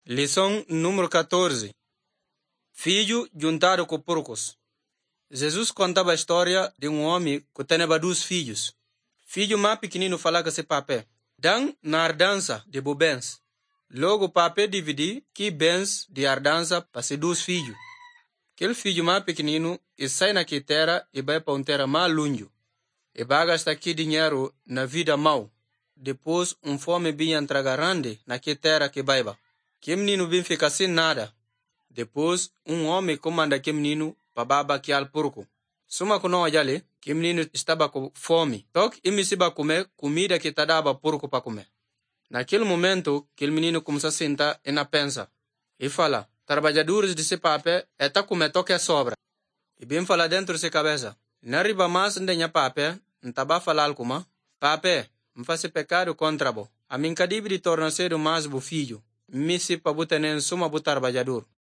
Lição número 14. Filho juntado com porcos. Jesus contava a história de um homem que tinha 2 filhos. Filho mais pequenino falava com seu papai: "Dan na herdança de bens." Logo o papai dividiu que bens de herdança para seus 2 filhos. Aquele filho mais pequenino sai na terra e vai para uma terra mais longe. E vai gastar aqui dinheiro na vida mal. Depois fome vinha entrar grande na terra que vai. Que menino vem ficar sem nada. Depois homem comanda que menino para baba que al porco. Suma que não olhale, que menino estava com fome. Toque e me se vai comer comida que dava porco para comer. Naquele momento, aquele menino começou a sentar e na pensa. E fala: trabalhadores de seu papai tá comer toque a sobra. E bem fala dentro de sua cabeça: na riba mais de papai, não estava falando como: papai, me faz pecado contra bo. A mim cadibe de tornar ser mais bo filho. Me se para botar nem suma bo trabalhador.